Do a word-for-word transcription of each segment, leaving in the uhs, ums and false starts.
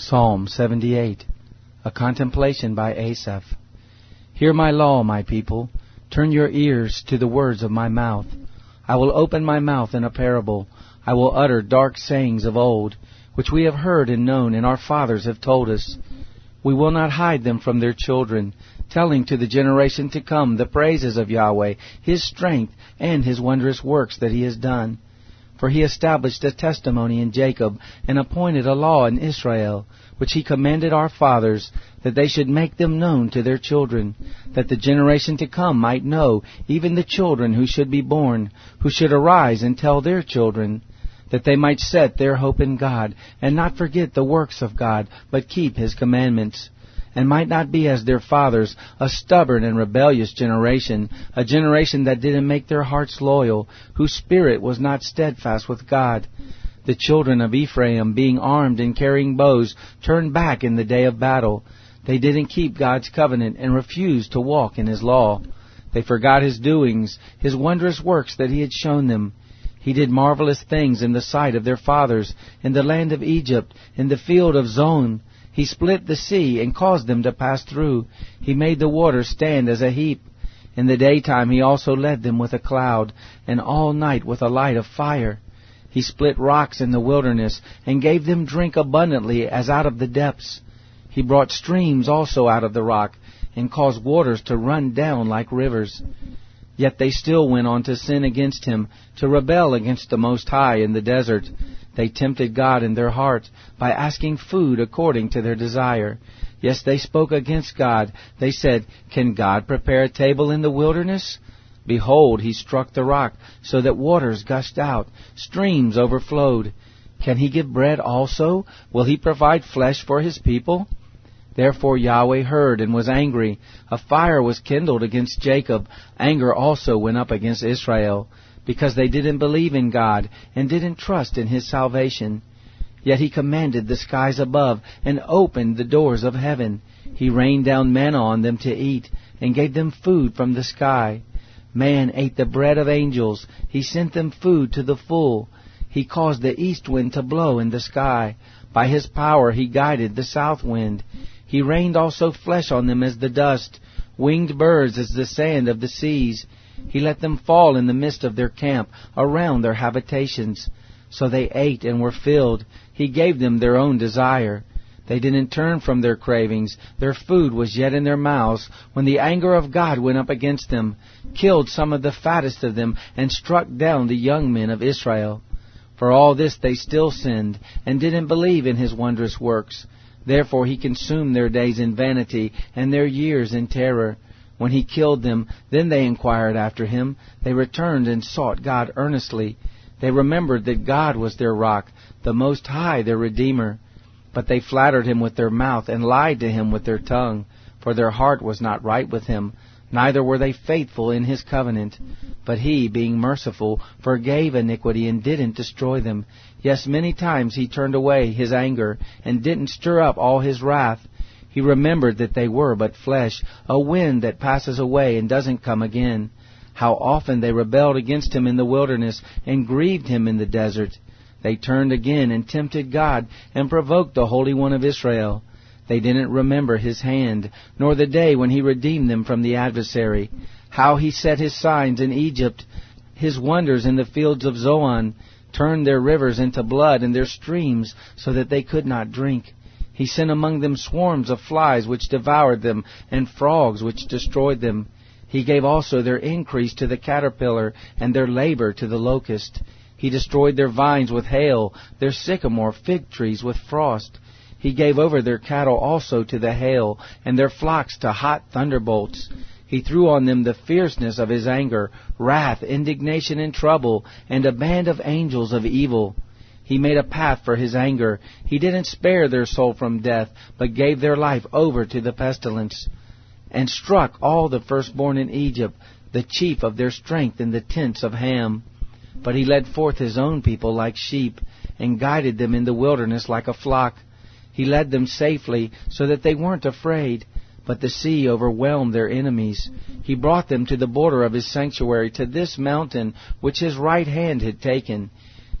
Psalm seventy-eight, a contemplation by Asaph. Hear my law, my people. Turn your ears to the words of my mouth. I will open my mouth in a parable. I will utter dark sayings of old, which we have heard and known, and our fathers have told us. We will not hide them from their children, telling to the generation to come the praises of Yahweh, His strength, and His wondrous works that He has done. For He established a testimony in Jacob, and appointed a law in Israel, which He commanded our fathers, that they should make them known to their children, that the generation to come might know, even the children who should be born, who should arise and tell their children, that they might set their hope in God, and not forget the works of God, but keep His commandments, and might not be as their fathers, a stubborn and rebellious generation, a generation that didn't make their hearts loyal, whose spirit was not steadfast with God. The children of Ephraim, being armed and carrying bows, turned back in the day of battle. They didn't keep God's covenant and refused to walk in His law. They forgot His doings, His wondrous works that He had shown them. He did marvelous things in the sight of their fathers, in the land of Egypt, in the field of Zon. He split the sea and caused them to pass through. He made the waters stand as a heap. In the daytime He also led them with a cloud, and all night with a light of fire. He split rocks in the wilderness, and gave them drink abundantly as out of the depths. He brought streams also out of the rock, and caused waters to run down like rivers. Yet they still went on to sin against Him, to rebel against the Most High in the desert. They tempted God in their heart by asking food according to their desire. Yes, they spoke against God. They said, "Can God prepare a table in the wilderness?" Behold, He struck the rock, so that waters gushed out, streams overflowed. Can He give bread also? Will He provide flesh for His people? Therefore Yahweh heard and was angry. A fire was kindled against Jacob. Anger also went up against Israel, because they didn't believe in God and didn't trust in His salvation. Yet He commanded the skies above and opened the doors of heaven. He rained down manna on them to eat and gave them food from the sky. Man ate the bread of angels. He sent them food to the full. He caused the east wind to blow in the sky. By His power He guided the south wind. He rained also flesh on them as the dust, winged birds as the sand of the seas. He let them fall in the midst of their camp, around their habitations. So they ate and were filled. He gave them their own desire. They didn't turn from their cravings. Their food was yet in their mouths, when the anger of God went up against them, killed some of the fattest of them, and struck down the young men of Israel. For all this they still sinned, and didn't believe in His wondrous works. Therefore He consumed their days in vanity, and their years in terror. When He killed them, then they inquired after Him. They returned and sought God earnestly. They remembered that God was their rock, the Most High their Redeemer. But they flattered Him with their mouth, and lied to Him with their tongue. For their heart was not right with Him, neither were they faithful in His covenant. But He, being merciful, forgave iniquity, and didn't destroy them. Yes, many times He turned away His anger, and didn't stir up all His wrath. He remembered that they were but flesh, a wind that passes away and doesn't come again. How often they rebelled against Him in the wilderness, and grieved Him in the desert. They turned again and tempted God, and provoked the Holy One of Israel. They didn't remember His hand, nor the day when He redeemed them from the adversary. How He set His signs in Egypt, His wonders in the fields of Zoan, turned their rivers into blood, and their streams, so that they could not drink. He sent among them swarms of flies which devoured them, and frogs which destroyed them. He gave also their increase to the caterpillar, and their labor to the locust. He destroyed their vines with hail, their sycamore fig trees with frost. He gave over their cattle also to the hail, and their flocks to hot thunderbolts. He threw on them the fierceness of His anger, wrath, indignation, and trouble, and a band of angels of evil. He made a path for His anger. He didn't spare their soul from death, but gave their life over to the pestilence, and struck all the firstborn in Egypt, the chief of their strength in the tents of Ham. But He led forth His own people like sheep, and guided them in the wilderness like a flock. He led them safely, so that they weren't afraid. But the sea overwhelmed their enemies. He brought them to the border of His sanctuary, to this mountain which His right hand had taken.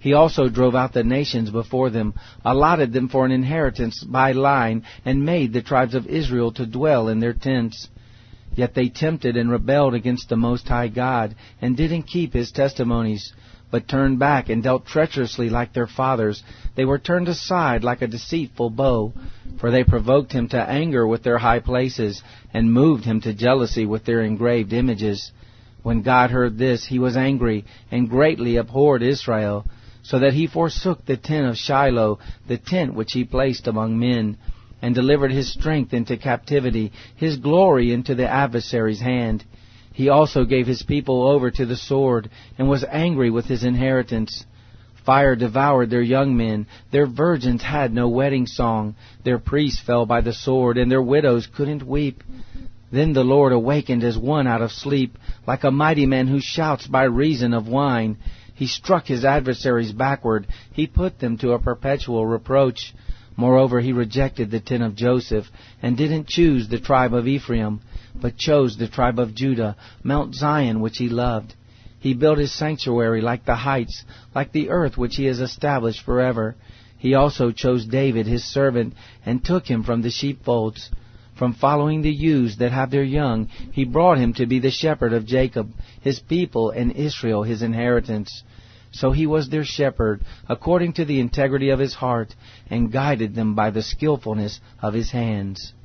He also drove out the nations before them, allotted them for an inheritance by line, and made the tribes of Israel to dwell in their tents. Yet they tempted and rebelled against the Most High God, and didn't keep His testimonies, but turned back and dealt treacherously like their fathers. They were turned aside like a deceitful bow, for they provoked Him to anger with their high places, and moved Him to jealousy with their engraved images. When God heard this, He was angry, and greatly abhorred Israel, so that He forsook the tent of Shiloh, the tent which He placed among men, and delivered His strength into captivity, His glory into the adversary's hand. He also gave His people over to the sword, and was angry with His inheritance. Fire devoured their young men, their virgins had no wedding song, their priests fell by the sword, and their widows couldn't weep. Then the Lord awakened as one out of sleep, like a mighty man who shouts by reason of wine. He struck His adversaries backward, He put them to a perpetual reproach. Moreover, He rejected the tent of Joseph, and didn't choose the tribe of Ephraim, but chose the tribe of Judah, Mount Zion, which He loved. He built His sanctuary like the heights, like the earth which He has established forever. He also chose David His servant, and took him from the sheepfolds. From following the ewes that have their young, He brought him to be the shepherd of Jacob, His people, and Israel His inheritance. So He was their shepherd, according to the integrity of His heart, and guided them by the skillfulness of His hands.